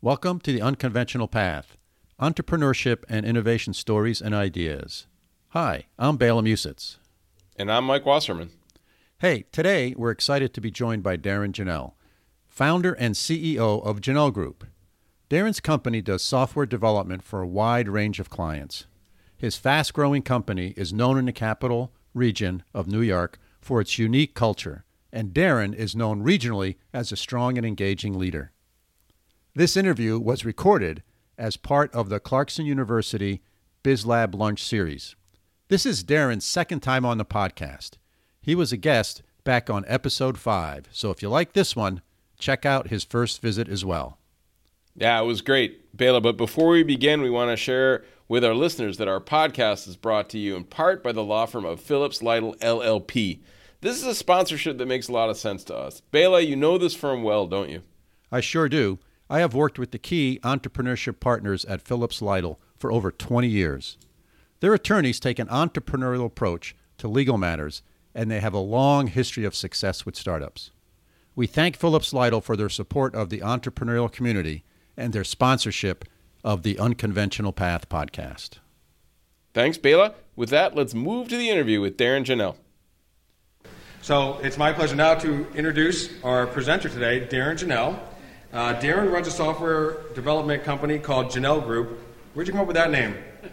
Welcome to The Unconventional Path, entrepreneurship and innovation stories and ideas. Hi, I'm Bela Musitz. And I'm Mike Wasserman. Hey, today we're excited to be joined by Darren Janelle, founder and CEO of Janelle Group. Darren's company does software development for a wide range of clients. His fast-growing company is known in the capital region of New York for its unique culture, and Darren is known regionally as a strong and engaging leader. This interview was recorded as part of the Clarkson University BizLab Lunch Series. This is Darren's second time on the podcast. He was a guest back on episode 5, so if you like this one, check out his first visit as well. Yeah, it was great, Bela. But before we begin, we want to share with our listeners that our podcast is brought to you in part by the law firm of Phillips Lytle LLP. This is a sponsorship that makes a lot of sense to us. Bela, you know this firm well, don't you? I sure do. I have worked with the key entrepreneurship partners at Phillips Lytle for over 20 years. Their attorneys take an entrepreneurial approach to legal matters, and they have a long history of success with startups. We thank Phillips Lytle for their support of the entrepreneurial community and their sponsorship of the Unconventional Path podcast. Thanks, Bela. With that, let's move to the interview with Darren Janelle. So it's my pleasure now to introduce our presenter today, Darren Janelle. Darren runs a software development company called Janelle Group. Where'd you come up with that name?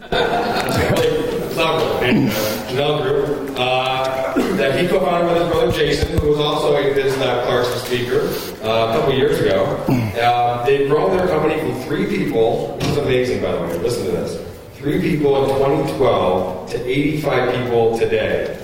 Janelle Group, that he co-founded with his brother Jason, who was also a BizLab Clarkson speaker a couple years ago. They've grown their company from 3 people. This is amazing, by the way. Listen to this. 3 people in 2012 to 85 people today.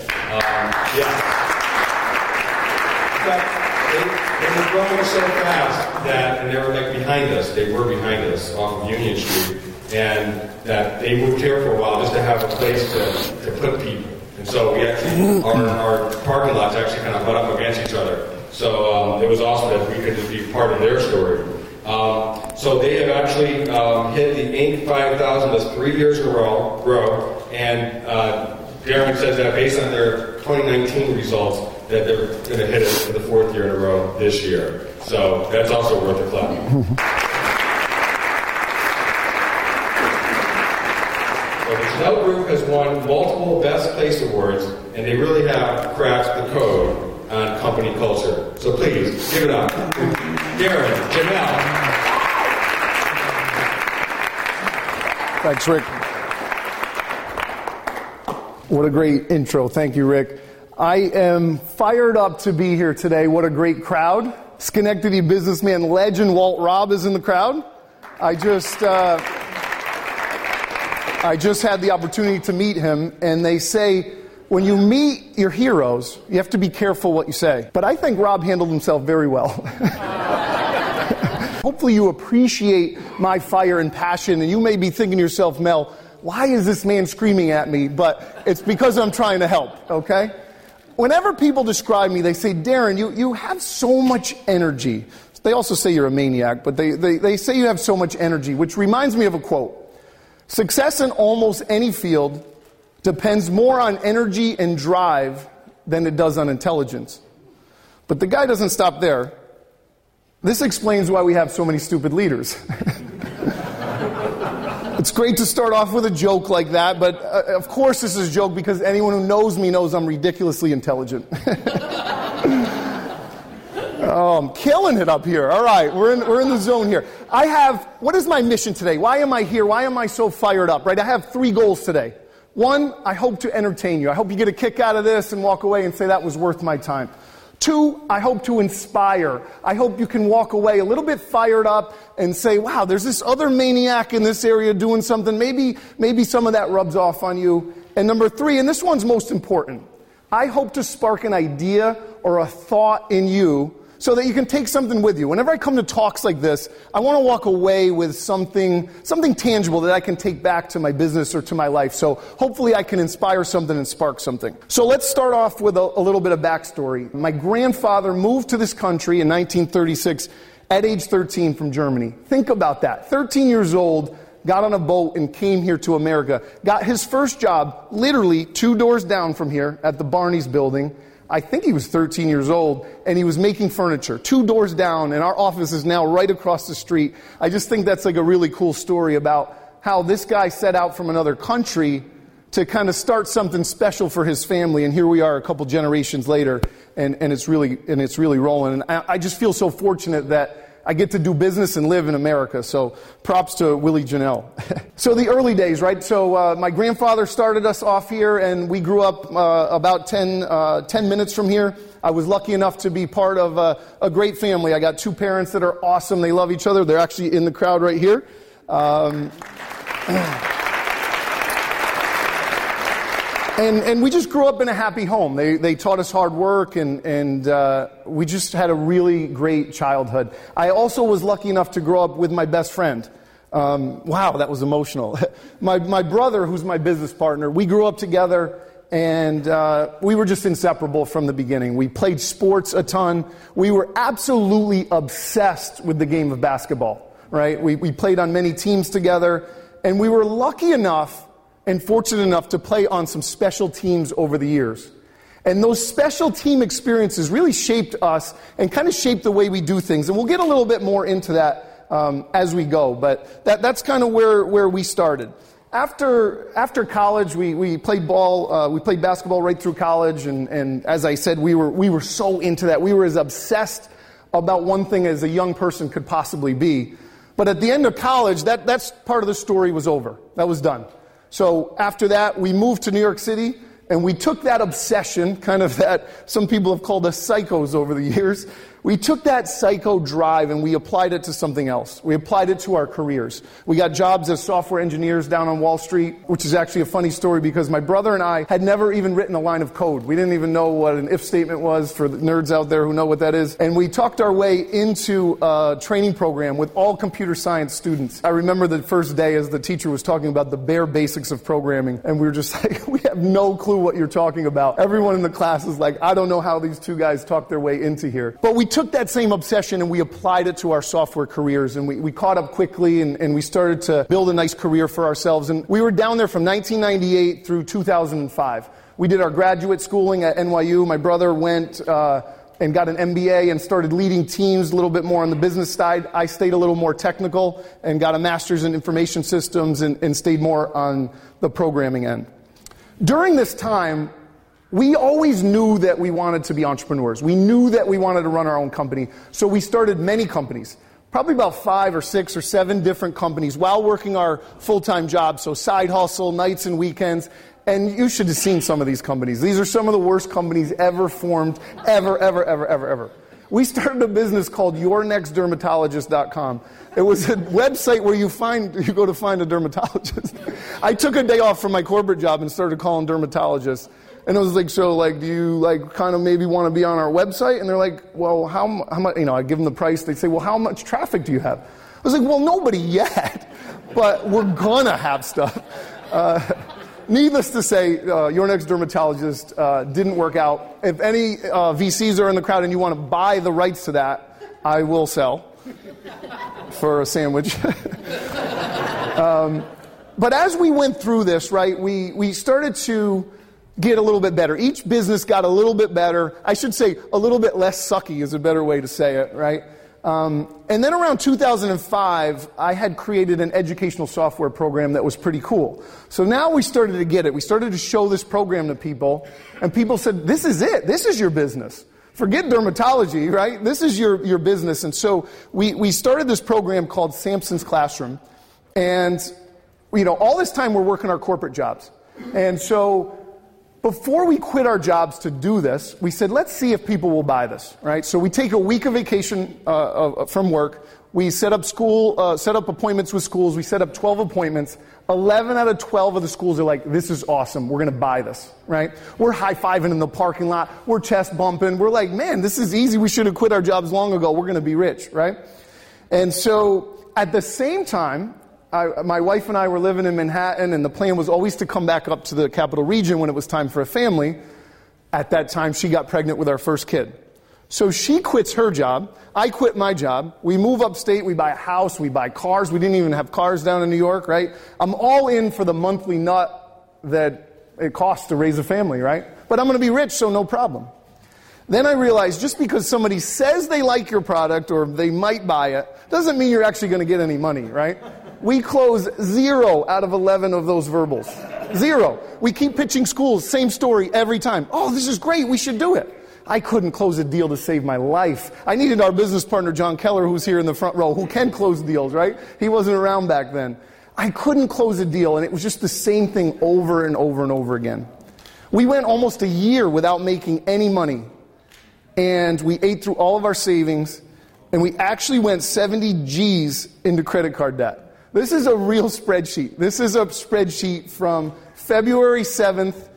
They were growing so fast that, and they were like behind us. They were behind us off of Union Street. And that they moved here for a while just to have a place to put people. And so we actually, our parking lots actually kind of butt up against each other. So it was awesome that we could just be part of their story. So they have actually hit the Inc. 5000 this 3 years in a row. And Darren says that based on their 2019 results, that they're going to hit it for the 4th year in a row this year. So that's also worth a clap. The Janelle Group has won multiple Best Place Awards, and they really have cracked the code on company culture. So please, give it up. Darren, Janelle. Thanks, Rick. What a great intro. Thank you, Rick. I am fired up to be here today. What a great crowd. Schenectady businessman legend Walt Robb is in the crowd. I just had the opportunity to meet him, and they say when you meet your heroes, you have to be careful what you say. But I think Rob handled himself very well. Hopefully you appreciate my fire and passion, and you may be thinking to yourself, Mel, why is this man screaming at me? But it's because I'm trying to help, okay? Whenever people describe me, they say, Darren, you have so much energy. They also say you're a maniac, but they say you have so much energy, which reminds me of a quote. Success in almost any field depends more on energy and drive than it does on intelligence. But the guy doesn't stop there. This explains why we have so many stupid leaders. It's great to start off with a joke like that, but of course this is a joke because anyone who knows me knows I'm ridiculously intelligent. Oh, I'm killing it up here. All right, we're in the zone here. What is my mission today? Why am I here? Why am I so fired up, right? I have 3 goals today. 1, I hope to entertain you. I hope you get a kick out of this and walk away and say that was worth my time. 2, I hope to inspire. I hope you can walk away a little bit fired up and say, wow, there's this other maniac in this area doing something. Maybe some of that rubs off on you. And number 3, and this one's most important, I hope to spark an idea or a thought in you so that you can take something with you. Whenever I come to talks like this, I want to walk away with something tangible that I can take back to my business or to my life. So hopefully I can inspire something and spark something. So let's start off with a little bit of backstory. My grandfather moved to this country in 1936 at age 13 from Germany. Think about that. 13 years old, got on a boat and came here to America. Got his first job literally 2 doors down from here at the Barney's building. I think he was 13 years old, and he was making furniture 2 doors down, and our office is now right across the street. I just think that's like a really cool story about how this guy set out from another country to kind of start something special for his family, and here we are a couple generations later, and it's really rolling. And I just feel so fortunate that I get to do business and live in America, so props to Willie Janelle. So the early days, right? So my grandfather started us off here, and we grew up about 10 minutes from here. I was lucky enough to be part of a great family. I got 2 parents that are awesome. They love each other. They're actually in the crowd right here. And we just grew up in a happy home. They taught us hard work, and we just had a really great childhood. I also was lucky enough to grow up with my best friend. Wow, that was emotional. My brother, who's my business partner, we grew up together, and we were just inseparable from the beginning. We played sports a ton. We were absolutely obsessed with the game of basketball, right? We played on many teams together, and we were lucky enough and fortunate enough to play on some special teams over the years. And those special team experiences really shaped us and kind of shaped the way we do things. And we'll get a little bit more into that as we go, but that's kind of where we started. After college, we played ball, we played basketball right through college, and as I said, we were so into that. We were as obsessed about one thing as a young person could possibly be. But at the end of college, that's part of the story was over. That was done. So after that, we moved to New York City, and we took that obsession, kind of that some people have called us psychos over the years. We took that psycho drive and we applied it to something else. We applied it to our careers. We got jobs as software engineers down on Wall Street, which is actually a funny story because my brother and I had never even written a line of code. We didn't even know what an if statement was for the nerds out there who know what that is. And we talked our way into a training program with all computer science students. I remember the first day as the teacher was talking about the bare basics of programming, and we were just like, we have no clue what you're talking about. Everyone in the class is like, I don't know how these 2 guys talked their way into here. But we took that same obsession and we applied it to our software careers, and we caught up quickly, and we started to build a nice career for ourselves. And we were down there from 1998 through 2005. We did our graduate schooling at NYU. My brother went and got an MBA and started leading teams a little bit more on the business side. I stayed a little more technical and got a master's in information systems and stayed more on the programming end. During this time, we always knew that we wanted to be entrepreneurs. We knew that we wanted to run our own company. So we started many companies, probably about 5 or 6 or 7 different companies while working our full-time jobs. So side hustle, nights and weekends. And you should have seen some of these companies. These are some of the worst companies ever formed, ever. We started a business called YourNextDermatologist.com. It was a website where you go to find a dermatologist. I took a day off from my corporate job and started calling dermatologists. And I was like, so like, do you like kind of maybe want to be on our website? And they're like, well, how much, I give them the price. They say, well, how much traffic do you have? I was like, well, nobody yet, but we're gonna have stuff. Needless to say, Your Next Dermatologist didn't work out. If any VCs are in the crowd and you want to buy the rights to that, I will sell for a sandwich. But as we went through this, right, we started to get a little bit better. Each business got a little bit better. I should say a little bit less sucky is a better way to say it, right? And then around 2005, I had created an educational software program that was pretty cool. So now we started to get it. We started to show this program to people, and people said, this is it. This is your business. Forget dermatology, right? This is your business. And so we started this program called Samson's Classroom. And, all this time we're working our corporate jobs. And so before we quit our jobs to do this, we said, let's see if people will buy this, right? So we take a week of vacation from work. We set up appointments with schools. We set up 12 appointments. 11 out of 12 of the schools are like, this is awesome. We're going to buy this, right? We're high-fiving in the parking lot. We're chest bumping. We're like, man, this is easy. We should have quit our jobs long ago. We're going to be rich, right? And so at the same time, my wife and I were living in Manhattan, and the plan was always to come back up to the capital region when it was time for a family. At that time, she got pregnant with our first kid. So she quits her job. I quit my job. We move upstate. We buy a house. We buy cars. We didn't even have cars down in New York, right? I'm all in for the monthly nut that it costs to raise a family, right? But I'm going to be rich, so no problem. Then I realized just because somebody says they like your product or they might buy it, doesn't mean you're actually going to get any money, right? We close 0 out of 11 of those verbals. 0. We keep pitching schools, same story every time. Oh, this is great, we should do it. I couldn't close a deal to save my life. I needed our business partner, John Keller, who's here in the front row, who can close deals, right? He wasn't around back then. I couldn't close a deal, and it was just the same thing over and over and over again. We went almost a year without making any money. And we ate through all of our savings, and we actually went 70 G's into credit card debt. This is a real spreadsheet. This is a spreadsheet from February 7th,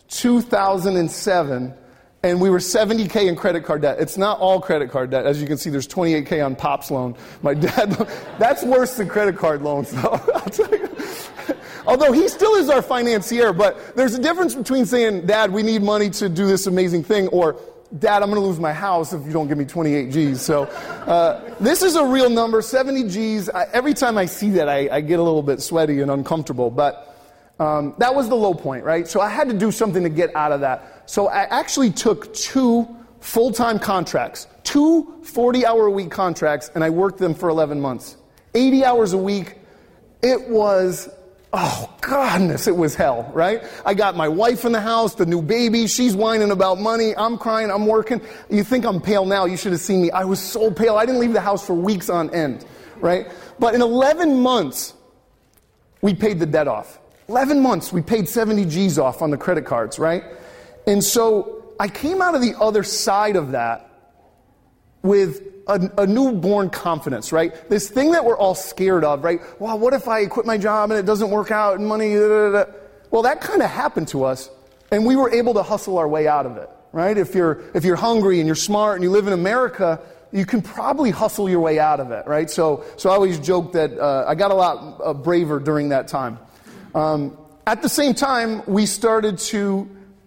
2007, and we were 70K in credit card debt. It's not all credit card debt. As you can see, there's 28K on Pop's loan. My dad, that's worse than credit card loans, though. I'll tell you. Although he still is our financier, but there's a difference between saying, Dad, we need money to do this amazing thing, or Dad, I'm going to lose my house if you don't give me 28 G's. So this is a real number, 70 G's. Every time I see that, I get a little bit sweaty and uncomfortable. But that was the low point, right? So I had to do something to get out of that. So I actually took 2 full-time contracts, 2 40-hour-a-week contracts, and I worked them for 11 months. 80 hours a week. It was... oh, goodness, it was hell, right? I got my wife in the house, the new baby, she's whining about money, I'm crying, I'm working. You think I'm pale now, you should have seen me. I was so pale, I didn't leave the house for weeks on end, right? But in 11 months, we paid the debt off. 11 months, we paid 70 G's off on the credit cards, right? And so I came out of the other side of that with a newborn confidence, right? This thing that we're all scared of, right? Well, what if I quit my job and it doesn't work out and money, Well, that kind of happened to us, and we were able to hustle our way out of it, right? If you're hungry and you're smart and you live in America, you can probably hustle your way out of it, right? So I always joke that I got a lot braver during that time. At the same time, we started to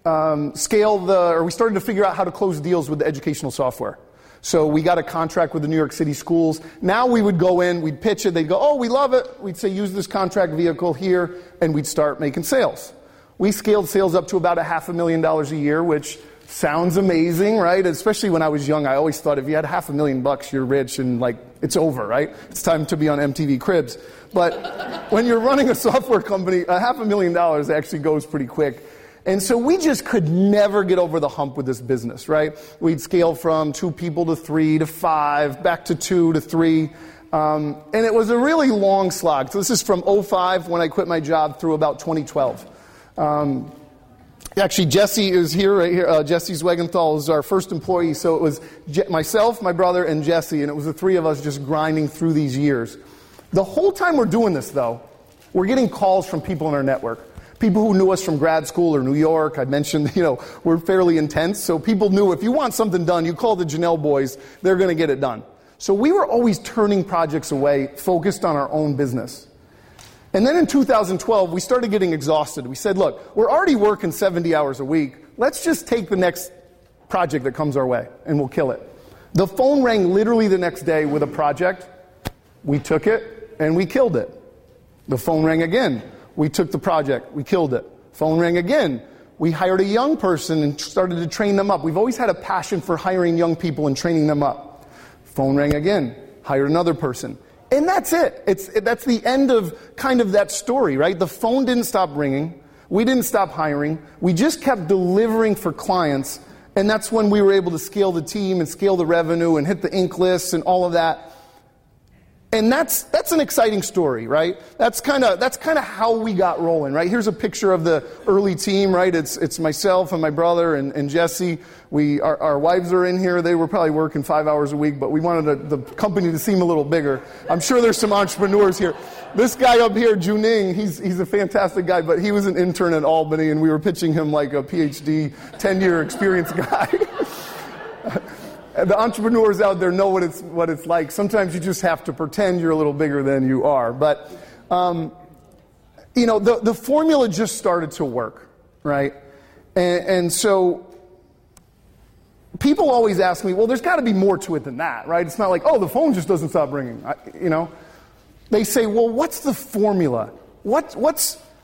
we started to figure out how to close deals with the educational software. So we got a contract with the New York City schools. Now we would go in, we'd pitch it, they'd go, oh, we love it. We'd say, use this contract vehicle here, and we'd start making sales. We scaled sales up to about $500,000 a year, which sounds amazing, right? Especially when I was young, I always thought if you had $500,000, you're rich and like it's over, right? It's time to be on MTV Cribs. But when you're running a software company, $500,000 actually goes pretty quick. And so we just could never get over the hump with this business, right? We'd scale from 2 people to 3 to 5, back to 2 to 3. And it was a really long slog. So this is from 2005 when I quit my job through about 2012. Actually, Jesse is here, right here. Jesse Zwegenthal is our first employee. So it was myself, my brother, and Jesse. And it was the 3 of us just grinding through these years. The whole time we're doing this, though, we're getting calls from people in our network. People who knew us from grad school or New York. I mentioned, we're fairly intense. So people knew if you want something done, you call the Janelle boys, they're going to get it done. So we were always turning projects away, focused on our own business. And then in 2012, we started getting exhausted. We said, look, we're already working 70 hours a week. Let's just take the next project that comes our way, and we'll kill it. The phone rang literally the next day with a project. We took it, and we killed it. The phone rang again. We took the project, we killed it. Phone rang again. We hired a young person and started to train them up. We've always had a passion for hiring young people and training them up. Phone rang again. Hired another person. And that's it. That's the end of kind of that story, right? The phone didn't stop ringing. We didn't stop hiring. We just kept delivering for clients. And that's when we were able to scale the team and scale the revenue and hit the Inc. lists and all of that. And that's an exciting story, right? That's kind of how we got rolling, right? Here's a picture of the early team, right? It's myself and my brother and Jesse. Our wives are in here. They were probably working 5 hours a week, but we wanted the company to seem a little bigger. I'm sure there's some entrepreneurs here. This guy up here, Juning, he's a fantastic guy, but he was an intern at Albany, and we were pitching him like a PhD, 10-year experience guy. The entrepreneurs out there know what it's like. Sometimes you just have to pretend you're a little bigger than you are. But, the formula just started to work, right? And so people always ask me, well, there's got to be more to it than that, right? It's not like, oh, the phone just doesn't stop ringing. They say, well, what's the formula? What's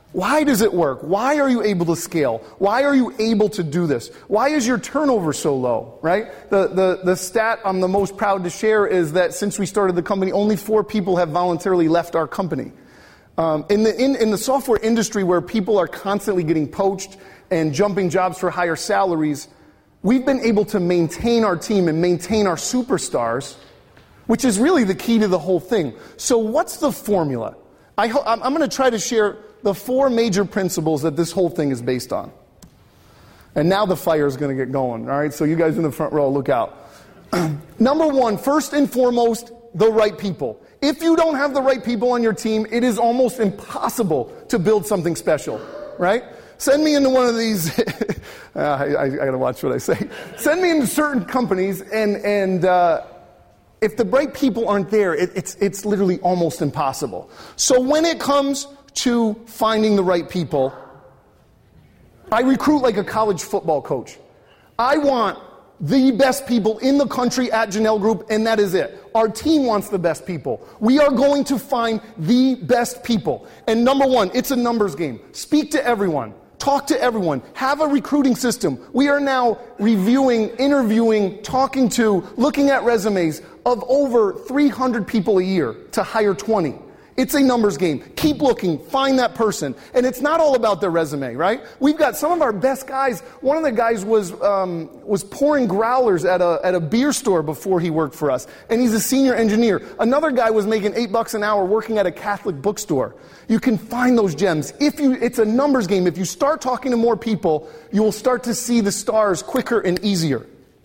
Why does it work? Why are you able to scale? Why are you able to do this? Why is your turnover so low, right? The stat I'm the most proud to share is that since we started the company, only 4 people have voluntarily left our company. In the software industry where people are constantly getting poached and jumping jobs for higher salaries, we've been able to maintain our team and maintain our superstars, which is really the key to the whole thing. So what's the formula? I'm going to try to share the 4 major principles that this whole thing is based on. And now the fire is going to get going, all right? So you guys in the front row, look out. Number 1, first and foremost, the right people. If you don't have the right people on your team, it is almost impossible to build something special, right? Send me into one of these, I got to watch what I say. Send me into certain companies, and if the right people aren't there, it's literally almost impossible. So when it comes to finding the right people, I recruit like a college football coach. I want the best people in the country at Janelle Group, and that is it. Our team wants the best people. We are going to find the best people. And number 1, it's a numbers game. Speak to everyone. Talk to everyone. Have a recruiting system. We are now reviewing, interviewing, talking to, looking at resumes of over 300 people a year to hire 20. It's a numbers game. Keep looking. Find that person. And it's not all about their resume, right? We've got some of our best guys. One of the guys was pouring growlers at a beer store before he worked for us. And he's a senior engineer. Another guy was making $8 an hour working at a Catholic bookstore. You can find those gems. It's a numbers game. If you start talking to more people, you will start to see the stars quicker and easier.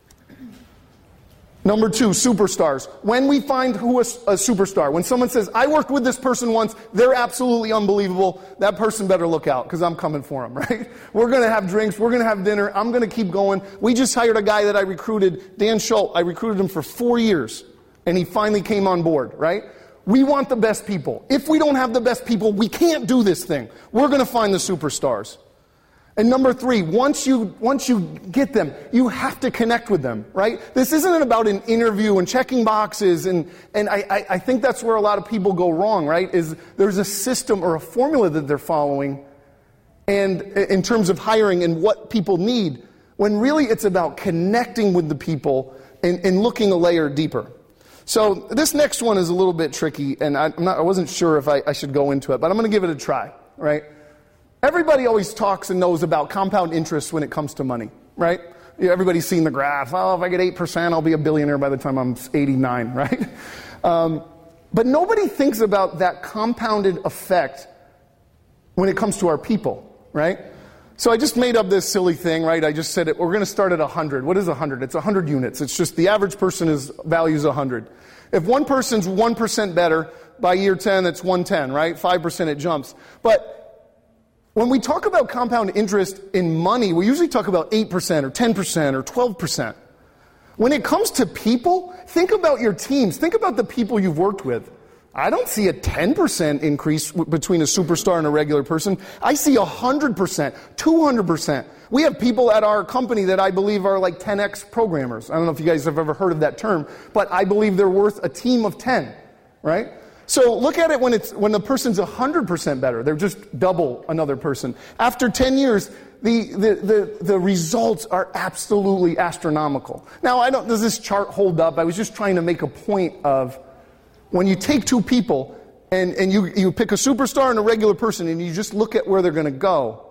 Number 2, superstars. When we find who is a superstar, when someone says, I worked with this person once, they're absolutely unbelievable, that person better look out, because I'm coming for them, right? We're going to have drinks, we're going to have dinner, I'm going to keep going. We just hired a guy that I recruited, Dan Schultz. I recruited him for 4 years, and he finally came on board, right? We want the best people. If we don't have the best people, we can't do this thing. We're going to find the superstars. And number 3, once you get them, you have to connect with them, right? This isn't about an interview and checking boxes, and I think that's where a lot of people go wrong, right? Is there's a system or a formula that they're following, and in terms of hiring and what people need, when really it's about connecting with the people and looking a layer deeper. So this next one is a little bit tricky, and I wasn't sure if I should go into it, but I'm going to give it a try, right? Everybody always talks and knows about compound interest when it comes to money, right? Everybody's seen the graph. Oh, if I get 8%, I'll be a billionaire by the time I'm 89, right? But nobody thinks about that compounded effect when it comes to our people, right? So I just made up this silly thing, right? I just said we're going to start at 100. What is 100? It's 100 units. It's just the average person values 100. If one person's 1% better, by year 10, that's 110, right? 5% it jumps. But when we talk about compound interest in money, we usually talk about 8% or 10% or 12%. When it comes to people, think about your teams. Think about the people you've worked with. I don't see a 10% increase between a superstar and a regular person. I see 100%, 200%. We have people at our company that I believe are like 10x programmers. I don't know if you guys have ever heard of that term, but I believe they're worth a team of 10, right? So look at it when the person's 100% better. They're just double another person. After 10 years, the results are absolutely astronomical. Now, does this chart hold up? I was just trying to make a point of when you take 2 people and you pick a superstar and a regular person and you just look at where they're going to go,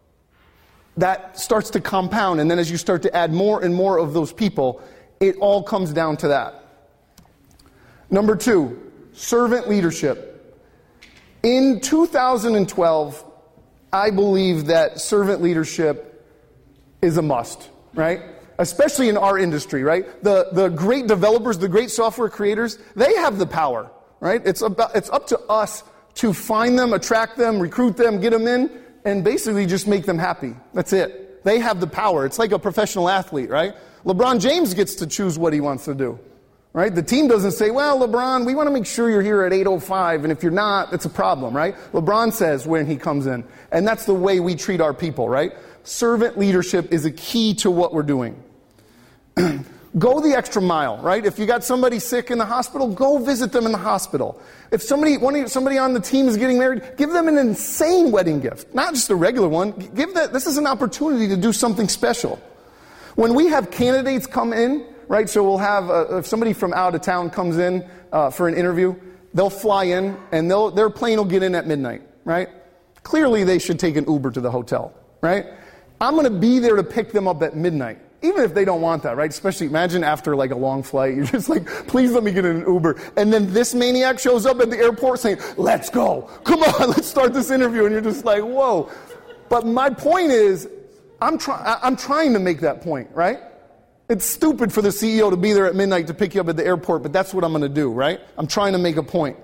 that starts to compound. And then as you start to add more and more of those people, it all comes down to that. Number 2. Servant leadership. In 2012, I believe that servant leadership is a must, right? Especially in our industry, right? The great developers, the great software creators, they have the power, right? It's up to us to find them, attract them, recruit them, get them in, and basically just make them happy. That's it. They have the power. It's like a professional athlete, right? LeBron James gets to choose what he wants to do. Right? The team doesn't say, well, LeBron, we want to make sure you're here at 8:05, and if you're not, it's a problem, right? LeBron says when he comes in. And that's the way we treat our people, right? Servant leadership is a key to what we're doing. Go the extra mile, right? If you got somebody sick in the hospital, go visit them in the hospital. If somebody on the team is getting married, give them an insane wedding gift, not just a regular one. This is an opportunity to do something special. When we have candidates come in, right? So we'll have if somebody from out of town comes in for an interview, they'll fly in and their plane will get in at midnight, right? Clearly, they should take an Uber to the hotel, right? I'm going to be there to pick them up at midnight. Even if they don't want that, right? Especially, imagine after like a long flight, you're just like, please let me get in an Uber. And then this maniac shows up at the airport saying, let's go. Come on, let's start this interview. And you're just like, whoa. But my point is, I'm trying to make that point, right? It's stupid for the CEO to be there at midnight to pick you up at the airport, but that's what I'm going to do, right? I'm trying to make a point.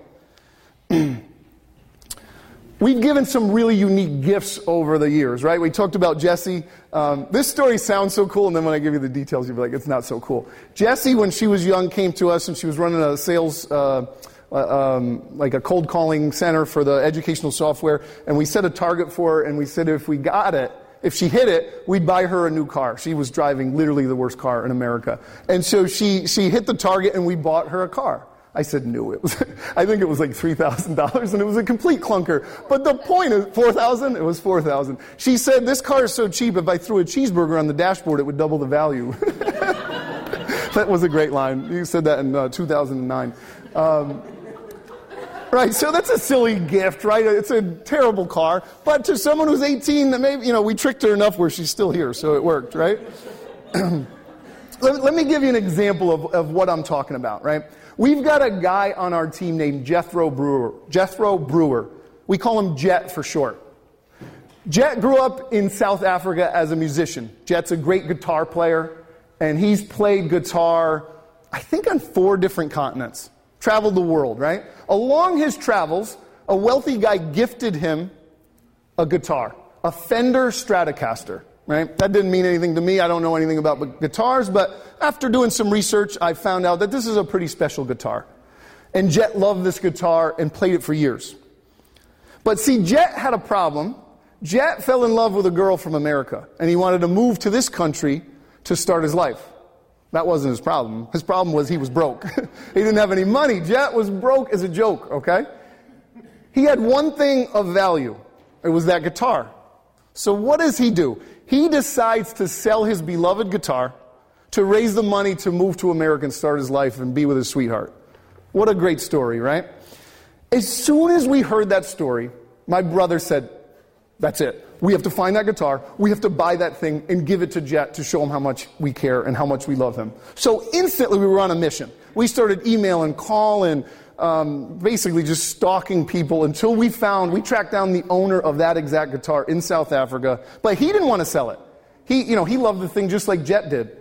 We've given some really unique gifts over the years, right? We talked about Jessie. This story sounds so cool, and then when I give you the details, you'll be like, it's not so cool. Jessie, when she was young, came to us, and she was running a sales, like a cold calling center for the educational software, and we set a target for her, and we said if we got it, if she hit it, we'd buy her a new car. She was driving literally the worst car in America. And so she hit the target, and we bought her a car. I said no. I think it was like $3,000, and it was a complete clunker. But the point is, $4,000? It was $4,000. She said, this car is so cheap, if I threw a cheeseburger on the dashboard, it would double the value. That was a great line. You said that in 2009. Right, so that's a silly gift, right? It's a terrible car. But to someone who's 18, maybe, we tricked her enough where she's still here, so it worked, right? Let me give you an example of what I'm talking about, right? We've got a guy on our team named Jethro Brewer. We call him Jet for short. Jet grew up in South Africa as a musician. Jet's a great guitar player, and he's played guitar, I think, on 4 different continents. Traveled the world, right? Along his travels, a wealthy guy gifted him a guitar, a Fender Stratocaster. Right? That didn't mean anything to me. I don't know anything about guitars, but after doing some research, I found out that this is a pretty special guitar. And Jet loved this guitar and played it for years. But see, Jet had a problem. Jet fell in love with a girl from America, and he wanted to move to this country to start his life. That wasn't his problem. His problem was he was broke. He didn't have any money. Jet was broke as a joke, okay? He had one thing of value. It was that guitar. So what does he do? He decides to sell his beloved guitar to raise the money to move to America and start his life and be with his sweetheart. What a great story, right? As soon as we heard that story, my brother said, that's it. We have to find that guitar. We have to buy that thing and give it to Jet to show him how much we care and how much we love him. So instantly we were on a mission. We started emailing, calling, basically just stalking people until we tracked down the owner of that exact guitar in South Africa. But he didn't want to sell it. He loved the thing just like Jet did.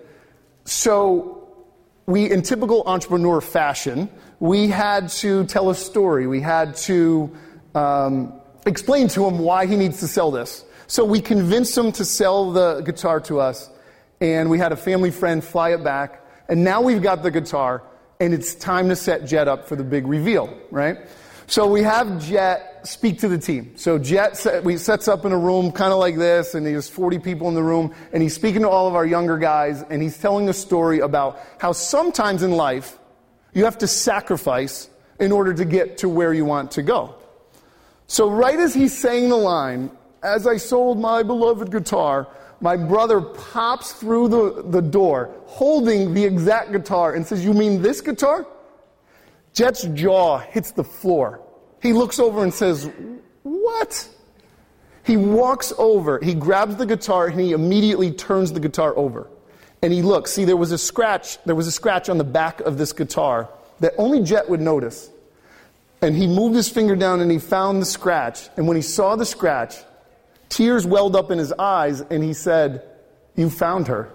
So we, in typical entrepreneur fashion, we had to tell a story. We had to explain to him why he needs to sell this. So we convinced him to sell the guitar to us, and we had a family friend fly it back, and now we've got the guitar, and it's time to set Jet up for the big reveal, right? So we have Jet speak to the team. So Jet sets up in a room kind of like this, and there's 40 people in the room, and he's speaking to all of our younger guys, and he's telling a story about how sometimes in life you have to sacrifice in order to get to where you want to go. So right as he's saying the line, as I sold my beloved guitar, my brother pops through the door holding the exact guitar and says, you mean this guitar? Jet's jaw hits the floor. He looks over and says, what? He walks over, he grabs the guitar, and he immediately turns the guitar over. And he looks. See, there was a scratch on the back of this guitar that only Jet would notice. And he moved his finger down and he found the scratch. And when he saw the scratch, tears welled up in his eyes, and he said, you found her.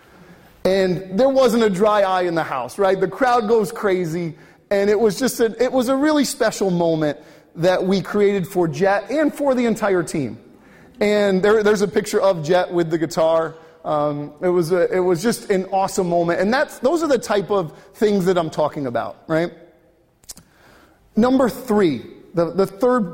And there wasn't a dry eye in the house, right? The crowd goes crazy, and it was a really special moment that we created for Jet and for the entire team. And there's a picture of Jet with the guitar. It was just an awesome moment. And those are the type of things that I'm talking about, right? Number 3, the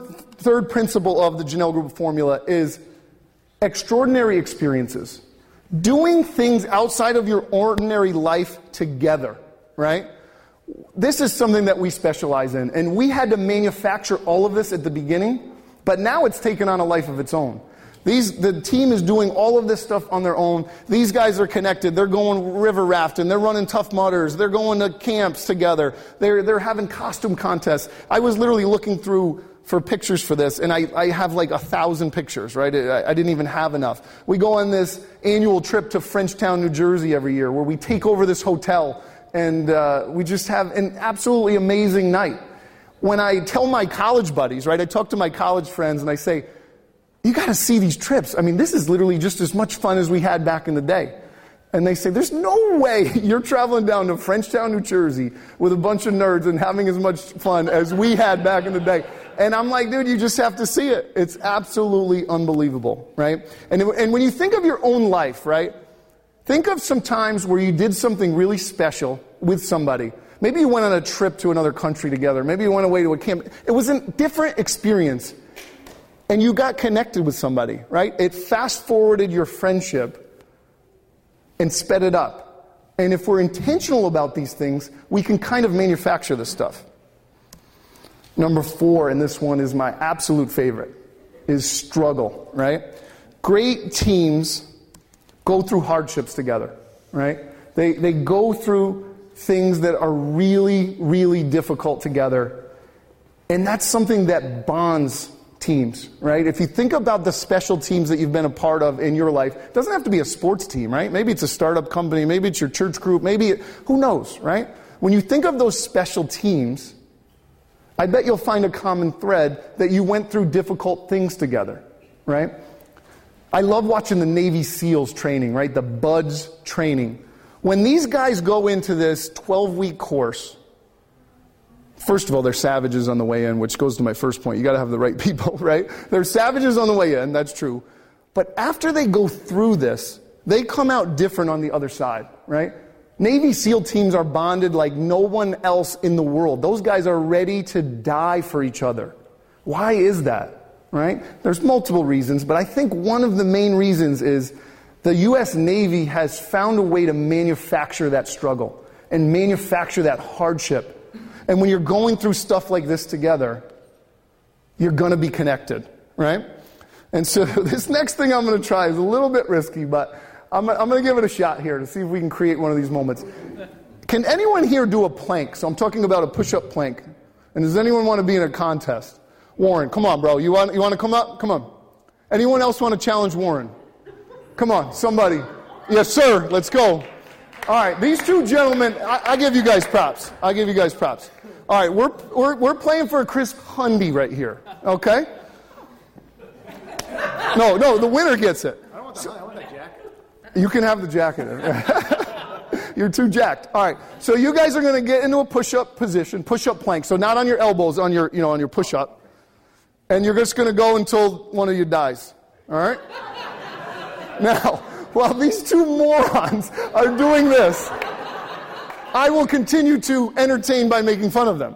third principle of the Janelle Group formula is extraordinary experiences. doing things outside of your ordinary life together, right? This is something that we specialize in, and we had to manufacture all of this at the beginning, but now it's taken on a life of its own. The team is doing all of this stuff on their own. These guys are connected. They're going river rafting. They're running Tough Mudders. They're going to camps together. They're having costume contests. I was literally looking through for pictures for this, and I have like 1,000 pictures, right? I didn't even have enough. We go on this annual trip to Frenchtown, New Jersey every year, where we take over this hotel, and we just have an absolutely amazing night. When I tell my college buddies, right, I talk to my college friends, and I say, you got to see these trips. I mean, this is literally just as much fun as we had back in the day. And they say, there's no way you're traveling down to Frenchtown, New Jersey with a bunch of nerds and having as much fun as we had back in the day. And I'm like, dude, you just have to see it. It's absolutely unbelievable, right? And when you think of your own life, right, think of some times where you did something really special with somebody. Maybe you went on a trip to another country together. Maybe you went away to a camp. It was a different experience. And you got connected with somebody, right? It fast-forwarded your friendship and sped it up. And if we're intentional about these things, we can kind of manufacture this stuff. Number 4, and this one is my absolute favorite, is struggle, right? Great teams go through hardships together, right? They go through things that are really, really difficult together. And that's something that bonds teams, right? If you think about the special teams that you've been a part of in your life, it doesn't have to be a sports team, right? Maybe it's a startup company, maybe it's your church group, who knows, right? When you think of those special teams, I bet you'll find a common thread that you went through difficult things together, right? I love watching the Navy SEALs training, right? The BUDS training. When these guys go into this 12-week course, first of all, they're savages on the way in, which goes to my first point. You got to have the right people, right? They're savages on the way in, that's true. But after they go through this, they come out different on the other side, right? Navy SEAL teams are bonded like no one else in the world. Those guys are ready to die for each other. Why is that, right? There's multiple reasons, but I think one of the main reasons is the U.S. Navy has found a way to manufacture that struggle and manufacture that hardship. And when you're going through stuff like this together, you're going to be connected, right? And so this next thing I'm going to try is a little bit risky, but I'm going to give it a shot here to see if we can create one of these moments. Can anyone here do a plank? So I'm talking about a push-up plank. And does anyone want to be in a contest? Warren, come on, bro. You want to come up? Come on. Anyone else want to challenge Warren? Come on, somebody. Yes, sir. Let's go. All right, these two gentlemen, I give you guys props. I give you guys props. All right, we're playing for a crisp Hyundai right here, okay? No, the winner gets it. I want that jacket. You can have the jacket. You're too jacked. All right, so you guys are going to get into a push-up position, push-up plank. So not on your elbows, on your push-up, and you're just going to go until one of you dies. All right? Now, while these two morons are doing this, I will continue to entertain by making fun of them.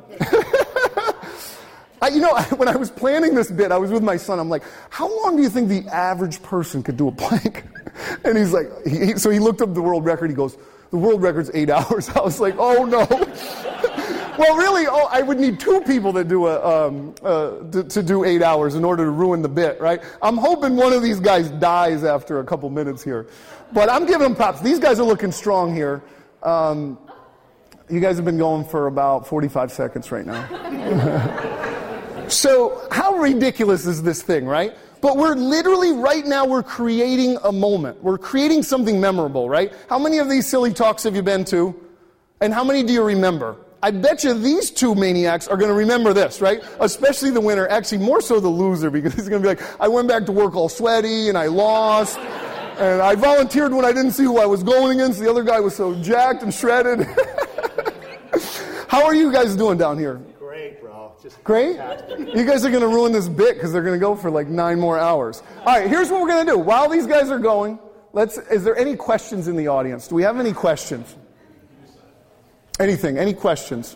When I was planning this bit, I was with my son. I'm like, how long do you think the average person could do a plank? And he's like, so he looked up the world record. He goes, the world record's 8 hours. I was like, oh no. Well, really, I would need 2 people to do 8 hours in order to ruin the bit, right? I'm hoping one of these guys dies after a couple minutes here. But I'm giving them props. These guys are looking strong here. You guys have been going for about 45 seconds right now. So how ridiculous is this thing, right? But we're literally, right now, we're creating a moment. We're creating something memorable, right? How many of these silly talks have you been to? And how many do you remember? I bet you these two maniacs are going to remember this, right? Especially the winner. Actually, more so the loser, because he's going to be like, I went back to work all sweaty, and I lost. And I volunteered when I didn't see who I was going against. The other guy was so jacked and shredded. How are you guys doing down here? Great, bro. Just great? fantastic. You guys are going to ruin this bit because they're going to go for like 9 more hours. All right, here's what we're going to do. While these guys are going, is there any questions in the audience? Do we have any questions? Anything? Any questions?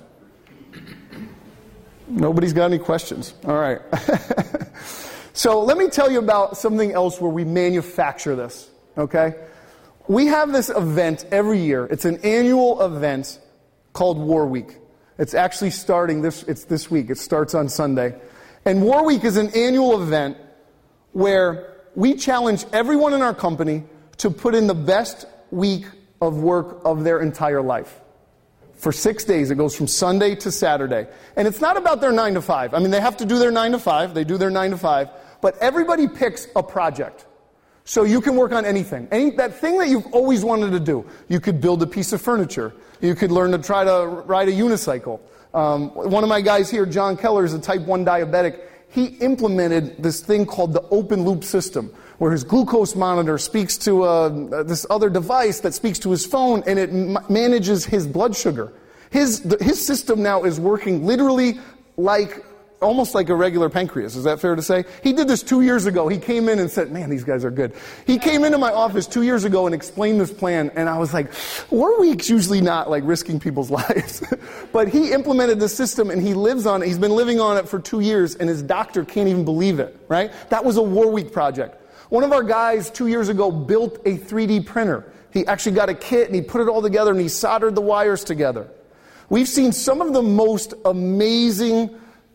Nobody's got any questions. All right. So let me tell you about something else where we manufacture this, okay? We have this event every year. It's an annual event called War Week. It's actually starting this week. It starts on Sunday. And War Week is an annual event where we challenge everyone in our company to put in the best week of work of their entire life. For 6 days, it goes from Sunday to Saturday. And it's not about their 9 to 5. I mean, they have to do their 9 to 5. They do their 9 to 5. But everybody picks a project. So you can work on anything. That thing that you've always wanted to do. You could build a piece of furniture. You could learn to try to ride a unicycle. One of my guys here, John Keller, is a type 1 diabetic. He implemented this thing called the open loop system, where his glucose monitor speaks to this other device that speaks to his phone, and it manages his blood sugar. His system now is working literally almost like a regular pancreas. Is that fair to say? He did this 2 years ago. He came in and said, man, these guys are good. He came into my office 2 years ago and explained this plan, and I was like, War Week's usually not like risking people's lives. But he implemented the system, and he lives on it. He's been living on it for 2 years, and his doctor can't even believe it, right? That was a War Week project. One of our guys 2 years ago built a 3D printer. He actually got a kit, and he put it all together, and he soldered the wires together. We've seen some of the most amazing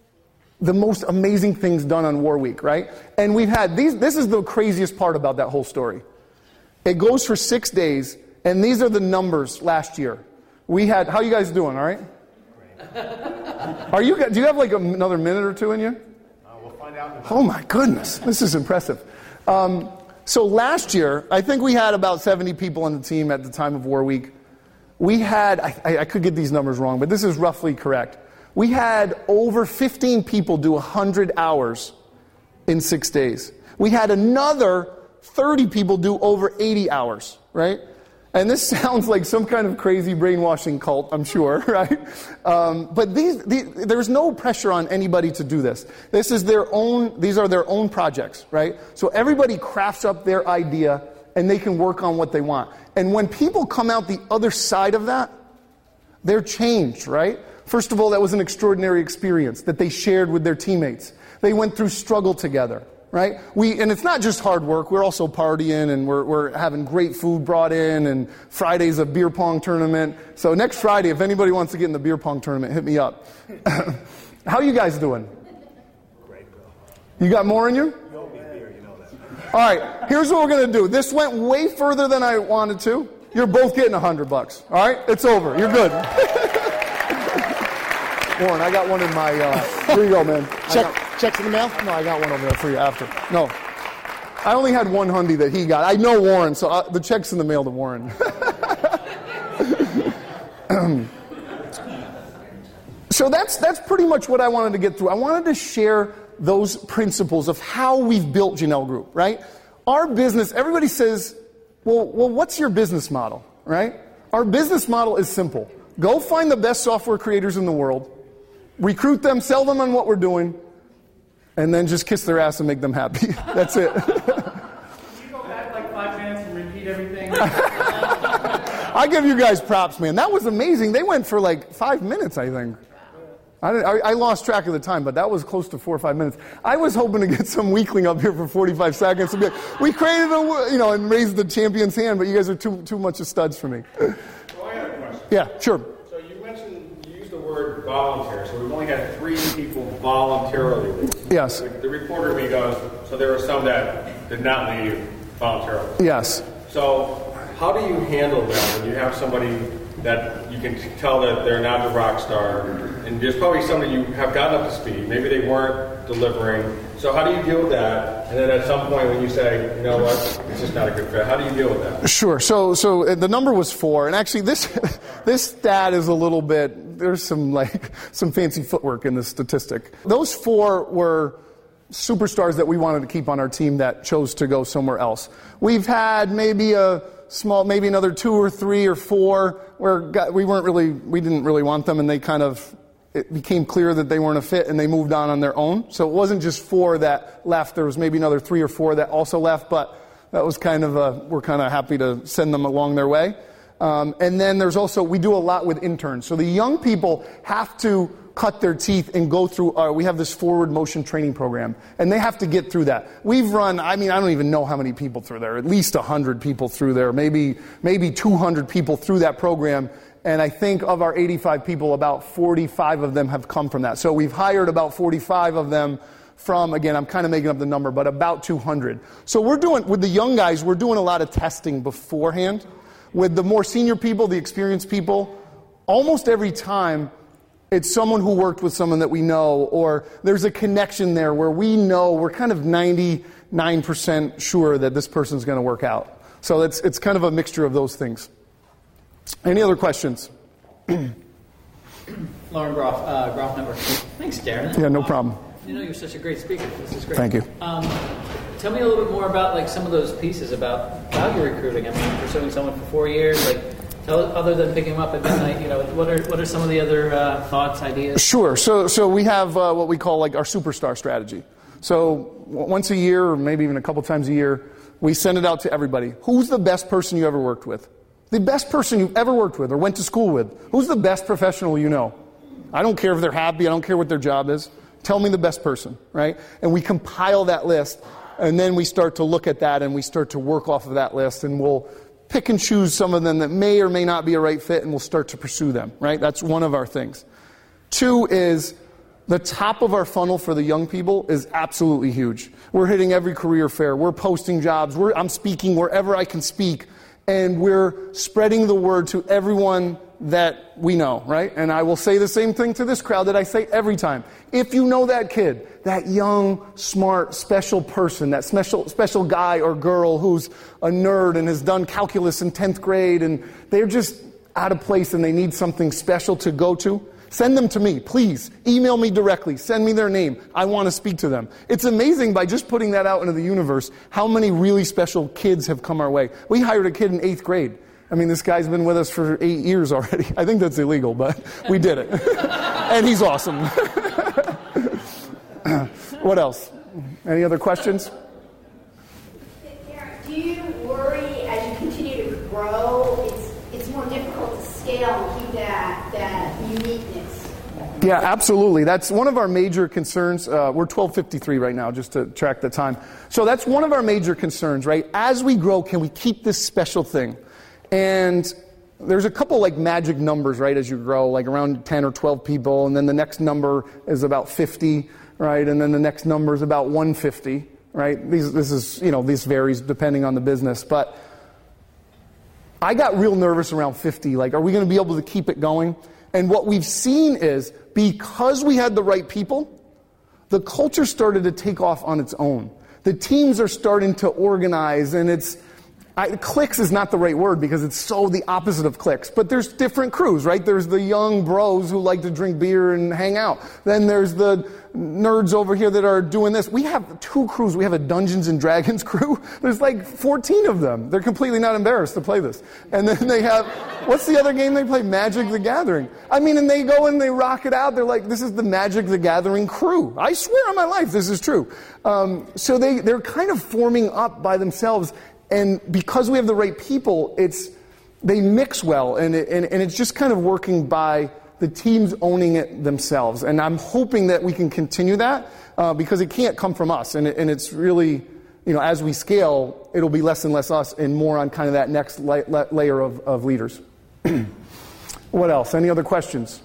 things done on War Week, right? And we've had this is the craziest part about that whole story. It goes for 6 days, and these are the numbers last year. We had, how you guys doing, all right? Do you have like another minute or two in you? We'll find out. Oh my goodness, this is impressive. So last year, I think we had about 70 people on the team at the time of War Week. We had, I could get these numbers wrong, but this is roughly correct. We had over 15 people do 100 hours in 6 days. We had another 30 people do over 80 hours, right? And this sounds like some kind of crazy brainwashing cult, I'm sure, right? But there's no pressure on anybody to do this. These are their own projects, right? So everybody crafts up their idea, and they can work on what they want. And when people come out the other side of that, they're changed, right? First of all, that was an extraordinary experience that they shared with their teammates. They went through struggle together, right? And it's not just hard work. We're also partying, and we're having great food brought in, and Friday's a beer pong tournament. So next Friday, if anybody wants to get in the beer pong tournament, hit me up. How you guys doing? Great, bro. You got more in you? You owe me beer, you know that. All right, here's what we're going to do. This went way further than I wanted to. You're both getting $100. All right? It's over. You're good. Warren, I got one in my, here you go, man. Checks in the mail? No, I got one over there for you after. No. I only had one hundy that he got. I know Warren, so the check's in the mail to Warren. So that's pretty much what I wanted to get through. I wanted to share those principles of how we've built Janelle Group, right? Our business, everybody says, well, what's your business model, right? Our business model is simple. Go find the best software creators in the world, recruit them, sell them on what we're doing, and then just kiss their ass and make them happy. That's it. Can you go back like 5 minutes and repeat everything? I give you guys props, man. That was amazing. They went for like 5 minutes, I think. I lost track of the time, but that was close to 4 or 5 minutes. I was hoping to get some weakling up here for 45 seconds and be like, we created and raised the champion's hand, but you guys are too much of studs for me. Well, I had a question. Yeah, sure. So you used the word volunteer. So we've only had 3 people voluntarily leave. Yes. The reporter to me goes, so there were some that did not leave voluntarily. Yes. So how do you handle that when you have somebody that you can tell that they're not the rock star, and there's probably somebody you have gotten up to speed, maybe they weren't delivering, so how do you deal with that? And then at some point when you say, you know what, it's just not a good fit, how do you deal with that? Sure. So the number was 4, and actually this stat is a little bit, there's some fancy footwork in this statistic. Those 4 were superstars that we wanted to keep on our team that chose to go somewhere else. We've had maybe another 2 or 3 or 4 where we didn't really want them, and it became clear that they weren't a fit, and they moved on their own. So it wasn't just 4 that left. There was maybe another 3 or 4 that also left, but that was we're kind of happy to send them along their way. And then there's also, we do a lot with interns. So the young people have to cut their teeth and go through, we have this forward motion training program, and they have to get through that. We've run, I don't even know how many people through there, at least 100 people through there, maybe 200 people through that program. And I think of our 85 people, about 45 of them have come from that. So we've hired about 45 of them from, again, I'm kind of making up the number, but about 200. So we're doing, with the young guys, we're doing a lot of testing beforehand. With the more senior people, the experienced people, almost every time, it's someone who worked with someone that we know, or there's a connection there where we know, we're kind of 99% sure that this person's going to work out. So it's kind of a mixture of those things. Any other questions? Lauren Groff, Groff Network. Thanks, Darren. Yeah, no problem. You're such a great speaker. This is great. Thank you. Tell me a little bit more about some of those pieces about your recruiting. Pursuing someone for 4 years, other than picking them up at midnight, what are some of the other thoughts, ideas? Sure. So we have what we call our superstar strategy. So once a year, or maybe even a couple times a year, we send it out to everybody. Who's the best person you ever worked with? The best person you've ever worked with or went to school with. Who's the best professional you know? I don't care if they're happy. I don't care what their job is. Tell me the best person, right? And we compile that list, and then we start to look at that, and we start to work off of that list, and we'll pick and choose some of them that may or may not be a right fit, and we'll start to pursue them, right? That's one of our things. 2 is the top of our funnel for the young people is absolutely huge. We're hitting every career fair. We're posting jobs. I'm speaking wherever I can speak, and we're spreading the word to everyone that we know, right? And I will say the same thing to this crowd that I say every time. If you know that kid, that young, smart, special person, that special guy or girl who's a nerd and has done calculus in 10th grade and they're just out of place and they need something special to go to, send them to me, please. Email me directly. Send me their name. I want to speak to them. It's amazing by just putting that out into the universe how many really special kids have come our way. We hired a kid in 8th grade. This guy's been with us for 8 years already. I think that's illegal, but we did it. And he's awesome. What else? Any other questions? Do you worry as you continue to grow, it's more difficult to scale and keep that uniqueness? Yeah, absolutely. That's one of our major concerns. We're 12:53 right now, just to track the time. So that's one of our major concerns, right? As we grow, can we keep this special thing? And there's a couple magic numbers, right, as you grow, around 10 or 12 people, and then the next number is about 50, right, and then the next number is about 150, right? This varies depending on the business, but I got real nervous around 50. Are we going to be able to keep it going? And what we've seen is, because we had the right people, the culture started to take off on its own. The teams are starting to organize, and cliques is not the right word because it's so the opposite of cliques. But there's different crews, right? There's the young bros who like to drink beer and hang out. Then there's the nerds over here that are doing this. We have 2 crews. We have a Dungeons and Dragons crew. There's 14 of them. They're completely not embarrassed to play this. And then they have, what's the other game they play? Magic the Gathering. And they go and they rock it out. They're this is the Magic the Gathering crew. I swear on my life, this is true. So they're kind of forming up by themselves. And because we have the right people, they mix well, and it's just kind of working by the teams owning it themselves. And I'm hoping that we can continue that because it can't come from us. And it's really, as we scale, it'll be less and less us and more on kind of that next layer of leaders. What else? Any other questions?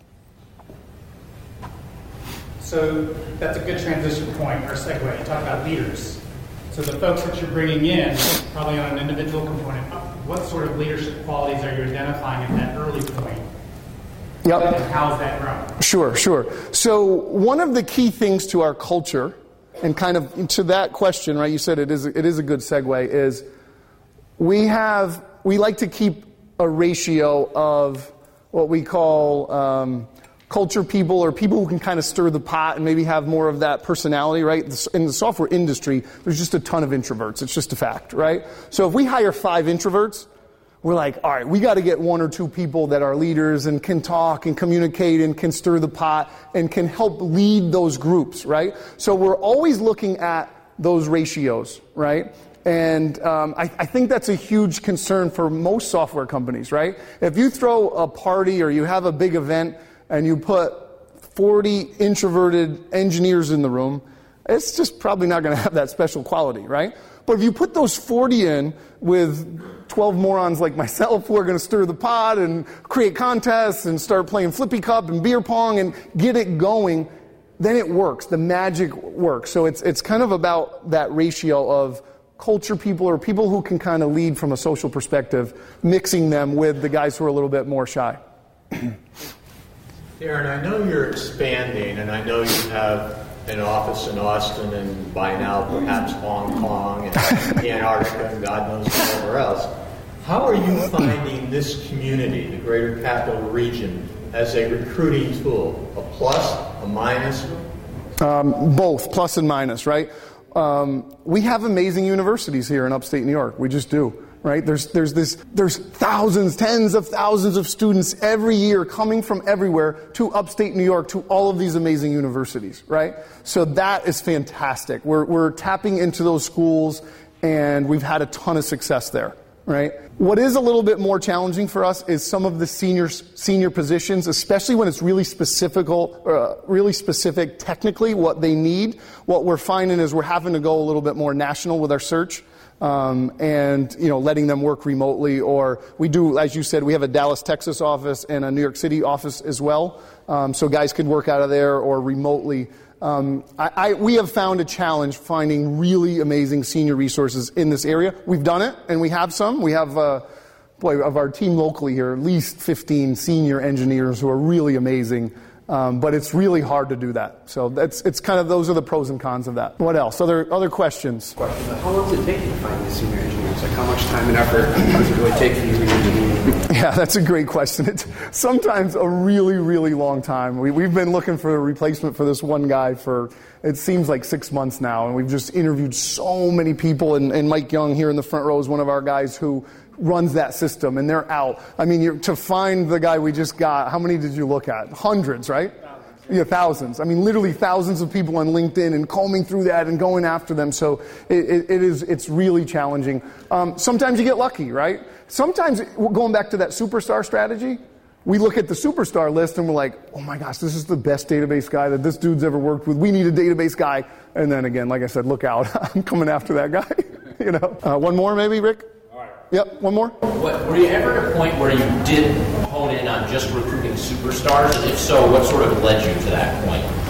So that's a good transition point or segue. You talk about leaders. So the folks that you're bringing in, probably on an individual component, what sort of leadership qualities are you identifying at that early point? Yep. And how's that grown? Sure. So one of the key things to our culture, and kind of to that question, right, you said it is a good segue, is we like to keep a ratio of what we call culture people, or people who can kind of stir the pot and maybe have more of that personality, right? In the software industry, there's just a ton of introverts. It's just a fact, right? So if we hire 5 introverts, we're all right, we got to get 1 or 2 people that are leaders and can talk and communicate and can stir the pot and can help lead those groups, right? So we're always looking at those ratios, right? And I think that's a huge concern for most software companies, right? If you throw a party or you have a big event and you put 40 introverted engineers in the room, it's just probably not going to have that special quality, right? But if you put those 40 in with 12 morons like myself who are going to stir the pot and create contests and start playing flippy cup and beer pong and get it going, then it works. The magic works. So it's kind of about that ratio of culture people or people who can kind of lead from a social perspective, mixing them with the guys who are a little bit more shy. Darren, I know you're expanding, and I know you have an office in Austin and by now perhaps Hong Kong and Antarctica and God knows wherever else. How are you finding this community, the Greater Capital Region, as a recruiting tool? A plus, a minus? Both, plus and minus, right? We have amazing universities here in upstate New York. We just do. Right? There's thousands, tens of thousands of students every year coming from everywhere to upstate New York to all of these amazing universities, right? So that is fantastic. We're tapping into those schools and we've had a ton of success there, right? What is a little bit more challenging for us is some of the senior positions, especially when it's really specific technically what they need. What we're finding is we're having to go a little bit more national with our search. And letting them work remotely, or we do, as you said, we have a Dallas, Texas office and a New York City office as well. So guys could work out of there or remotely. We have found a challenge finding really amazing senior resources in this area. We've done it, and we have some. We have, of our team locally here, at least 15 senior engineers who are really amazing. But it's really hard to do that. So it's kind of, those are the pros and cons of that. What else? Other questions? How long does it take you to find these senior engineers? Like how much time and effort does it really take for you to engineer? Yeah, that's a great question. It's sometimes a really, really long time. We've been looking for a replacement for this one guy for, it seems like 6 months now, and we've just interviewed so many people, and Mike Young here in the front row is one of our guys who runs that system, and they're out. I mean, to find the guy we just got, how many did you look at? Hundreds, right? Yeah, thousands. I mean, literally thousands of people on LinkedIn and combing through that and going after them. So it's really challenging. Sometimes you get lucky, right? Sometimes, going back to that superstar strategy, we look at the superstar list and we're like, oh my gosh, this is the best database guy that this dude's ever worked with. We need a database guy. And then again, like I said, look out. I'm coming after that guy. One more maybe, Rick? Yep, one more. Were you ever at a point where you did hone in on just recruiting superstars? And if so, what sort of led you to that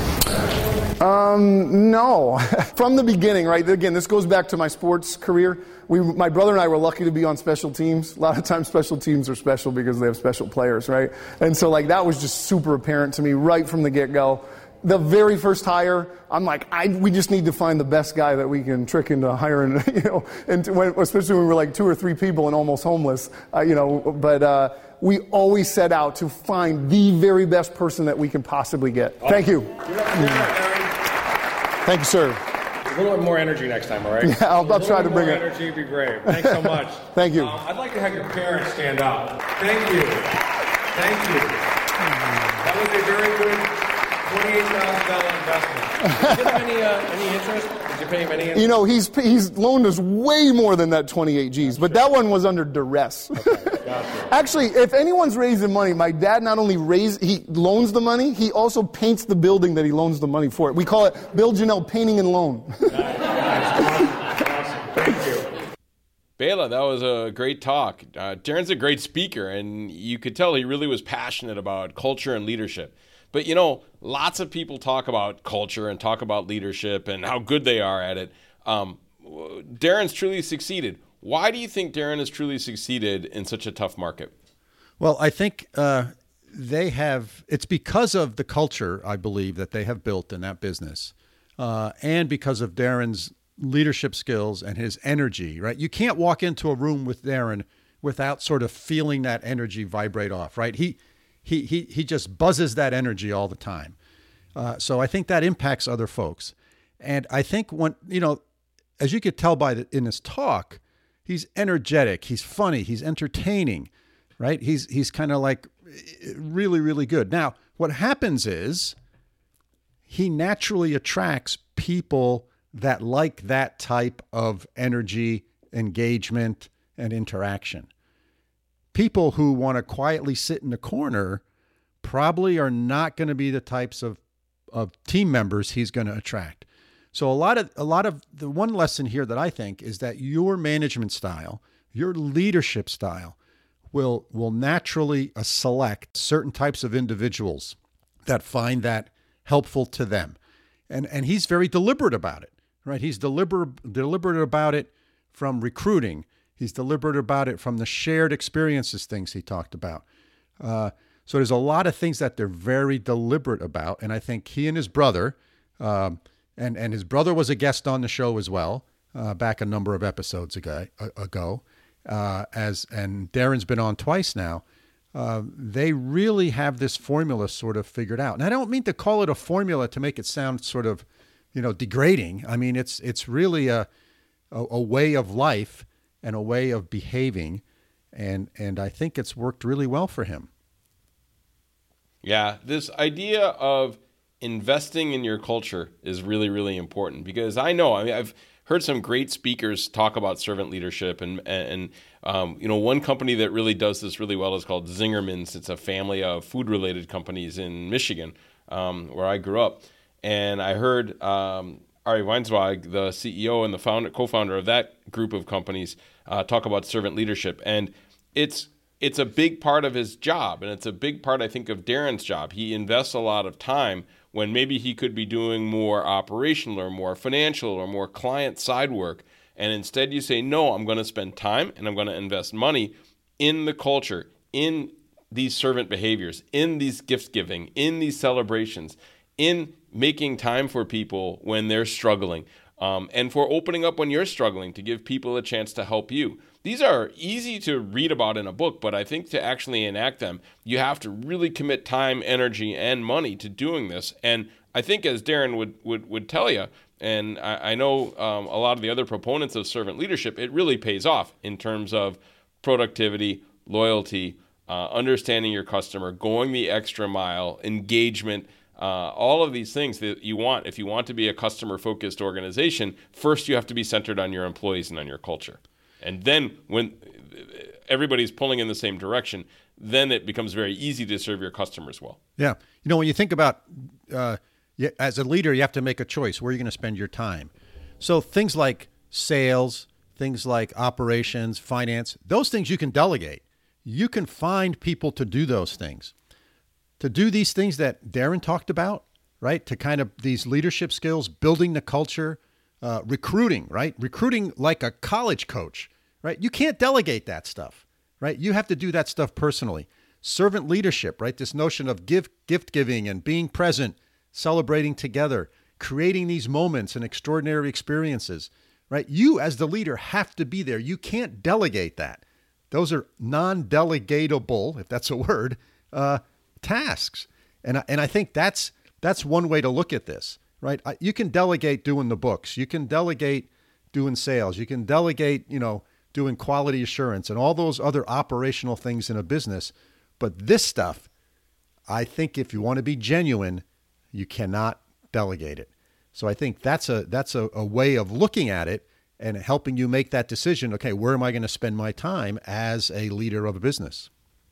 point? No. From the beginning, right? Again, this goes back to my sports career. My brother and I were lucky to be on special teams. A lot of times special teams are special because they have special players, right? And so that was just super apparent to me right from the get-go. The very first hire, I'm like, we just need to find the best guy that we can trick into hiring, especially when we're like 2 or 3 people and almost homeless, but we always set out to find the very best person that we can possibly get. Thank you. Thank you, sir. A little bit more energy next time, all right? Yeah, I'll try to bring it. Energy would be great. Thanks so much. Thank you. I'd like to have your parents stand up. Thank you. Thank you. That was a very good $28,000 investment. Did you give him any interest? Did you pay him any interest? He's loaned us way more than that 28 G's, but that one was under duress. Okay, gotcha. Actually, if anyone's raising money, my dad not only he loans the money, he also paints the building that he loans the money for. We call it Bill Janelle Painting and Loan. Awesome. Thank you. Bela, that was a great talk. Darren's a great speaker, and you could tell he really was passionate about culture and leadership. But, lots of people talk about culture and talk about leadership and how good they are at it. Darren's truly succeeded. Why do you think Darren has truly succeeded in such a tough market? Well, I think it's because of the culture, I believe, that they have built in that business, and because of Darren's leadership skills and his energy, right? You can't walk into a room with Darren without sort of feeling that energy vibrate off, right? He just buzzes that energy all the time. So I think that impacts other folks. And I think as you could tell in his talk, he's energetic, he's funny, he's entertaining, right? He's kind of like really, really good. Now, what happens is he naturally attracts people that like that type of energy, engagement, and interaction. People who want to quietly sit in the corner probably are not going to be the types of team members he's going to attract. So a lot of the one lesson here that I think is that your management style, your leadership style will naturally select certain types of individuals that find that helpful to them. And he's very deliberate about it, right? He's deliberate about it from recruiting. He's deliberate about it from the shared experiences things he talked about. So there's a lot of things that they're very deliberate about. And I think he and his brother, and his brother was a guest on the show as well, back a number of episodes ago. And Darren's been on twice now. They really have this formula sort of figured out. And I don't mean to call it a formula to make it sound sort of, degrading. I mean, it's really a way of life and a way of behaving. And I think it's worked really well for him. Yeah, this idea of investing in your culture is really, really important because I've heard some great speakers talk about servant leadership and one company that really does this really well is called Zingerman's. It's a family of food-related companies in Michigan, where I grew up. And I heard Ari Weinzweig, the CEO and the co-founder of that group of companies, talk about servant leadership. And it's a big part of his job, and it's a big part, I think, of Darren's job. He invests a lot of time when maybe he could be doing more operational or more financial or more client-side work. And instead you say, no, I'm going to spend time and I'm going to invest money in the culture, in these servant behaviors, in these gift giving, in these celebrations, in making time for people when they're struggling, and for opening up when you're struggling to give people a chance to help you. These are easy to read about in a book, but I think to actually enact them, you have to really commit time, energy, and money to doing this. And I think, as Darren would tell you, and I know a lot of the other proponents of servant leadership, it really pays off in terms of productivity, loyalty, understanding your customer, going the extra mile, engagement, all of these things that you want. If you want to be a customer-focused organization, first you have to be centered on your employees and on your culture. And then when everybody's pulling in the same direction, then it becomes very easy to serve your customers well. Yeah. When you think about, as a leader, you have to make a choice. Where are you going to spend your time? So things like sales, things like operations, finance, those things you can delegate. You can find people to do those things. To do these things that Darren talked about, right? To kind of these leadership skills, building the culture, recruiting, right? Recruiting like a college coach, right? You can't delegate that stuff, right? You have to do that stuff personally. Servant leadership, right? This notion of gift giving and being present, celebrating together, creating these moments and extraordinary experiences, right? You as the leader have to be there. You can't delegate that. Those are non-delegatable, if that's a word, tasks. And I think that's one way to look at this, right? You can delegate doing the books. You can delegate doing sales. You can delegate, doing quality assurance and all those other operational things in a business. But this stuff, I think if you want to be genuine, you cannot delegate it. So I think that's a way of looking at it and helping you make that decision. Okay, where am I going to spend my time as a leader of a business?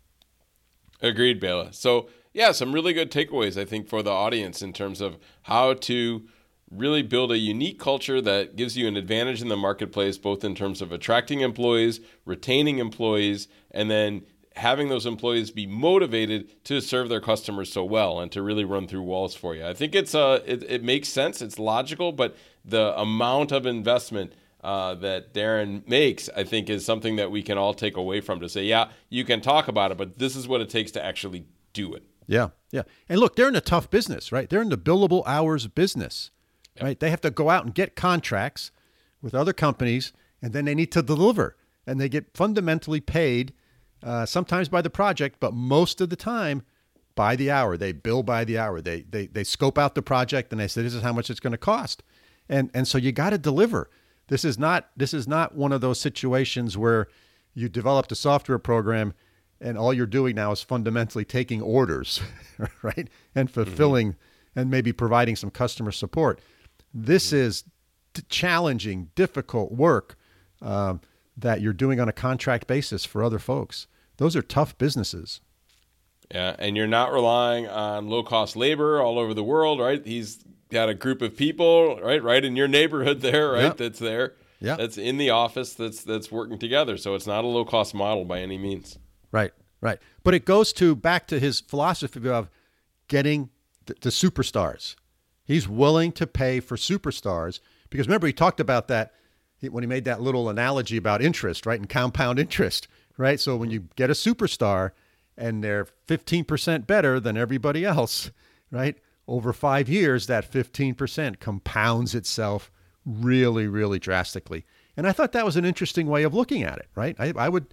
Agreed, Bela. So yeah, some really good takeaways, I think, for the audience in terms of how to really build a unique culture that gives you an advantage in the marketplace, both in terms of attracting employees, retaining employees, and then having those employees be motivated to serve their customers so well and to really run through walls for you. I think it makes sense. It's logical, but the amount of investment that Darren makes, I think, is something that we can all take away from to say, yeah, you can talk about it, but this is what it takes to actually do it. Yeah. And look, they're in a tough business, right? They're in the billable hours business, right? They have to go out and get contracts with other companies, and then they need to deliver. And they get fundamentally paid, sometimes by the project, but most of the time by the hour. They bill by the hour. They scope out the project, and they say, this is how much it's going to cost. And so you got to deliver. This is not one of those situations where you developed a software program and all you're doing now is fundamentally taking orders, right? And fulfilling and maybe providing some customer support. This is challenging, difficult work that you're doing on a contract basis for other folks. Those are tough businesses. Yeah, and you're not relying on low-cost labor all over the world, right? He's got a group of people, right in your neighborhood there, right? Yep. That's there. Yeah. That's in the office. That's working together. So it's not a low-cost model by any means. Right. But it goes back to his philosophy of getting the superstars. He's willing to pay for superstars because remember he talked about that when he made that little analogy about interest, right? And compound interest, right? So when you get a superstar and they're 15% better than everybody else, right? Over 5 years, that 15% compounds itself really, really drastically. And I thought that was an interesting way of looking at it, right? I would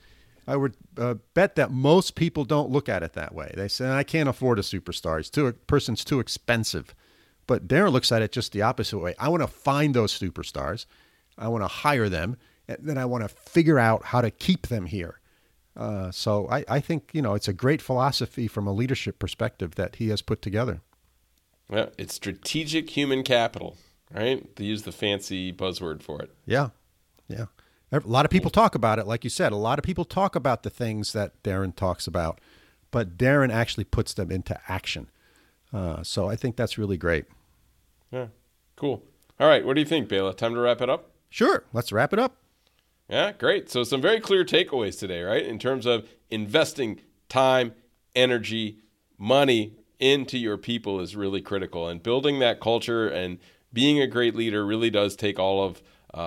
bet that most people don't look at it that way. They say, I can't afford a superstar. Person's too expensive. But Darren looks at it just the opposite way. I want to find those superstars. I want to hire them. And then I want to figure out how to keep them here. So I think, it's a great philosophy from a leadership perspective that he has put together. Yeah, it's strategic human capital, right? To use the fancy buzzword for it. Yeah. A lot of people talk about it, like you said. A lot of people talk about the things that Darren talks about, but Darren actually puts them into action. So I think that's really great. Yeah, cool. All right, what do you think, Bela? Time to wrap it up? Sure, let's wrap it up. Yeah, great. So some very clear takeaways today, right? In terms of investing time, energy, money into your people is really critical. And building that culture and being a great leader really does take all of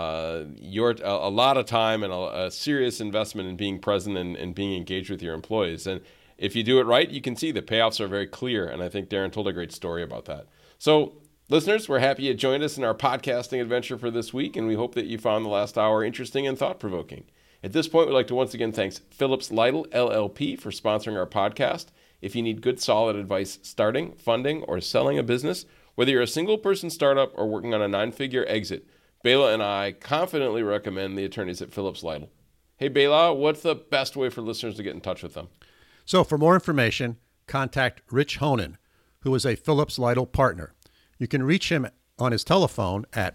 a lot of time and a serious investment in being present and being engaged with your employees. And if you do it right, you can see the payoffs are very clear. And I think Darren told a great story about that. So listeners, we're happy you joined us in our podcasting adventure for this week, and we hope that you found the last hour interesting and thought-provoking. At this point, we'd like to once again thank Phillips Lytle, LLP, for sponsoring our podcast. If you need good, solid advice starting, funding, or selling a business, whether you're a single-person startup or working on a 9-figure exit, Bela and I confidently recommend the attorneys at Phillips Lytle. Hey, Bela, what's the best way for listeners to get in touch with them? So for more information, contact Rich Honan, who is a Phillips Lytle partner. You can reach him on his telephone at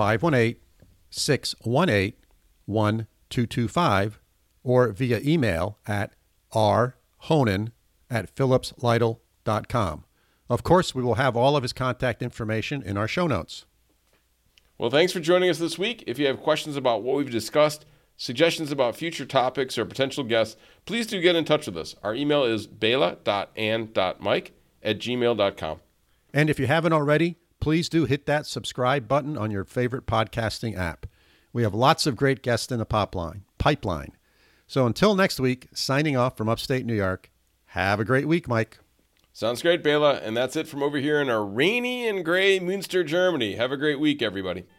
518-618-1225 or via email at rhonan@phillipslytle.com. Of course, we will have all of his contact information in our show notes. Well, thanks for joining us this week. If you have questions about what we've discussed, suggestions about future topics or potential guests, please do get in touch with us. Our email is bela.and.mike@gmail.com. And if you haven't already, please do hit that subscribe button on your favorite podcasting app. We have lots of great guests in the pipeline. So until next week, signing off from upstate New York, have a great week, Mike. Sounds great, Bela. And that's it from over here in our rainy and gray Münster, Germany. Have a great week, everybody.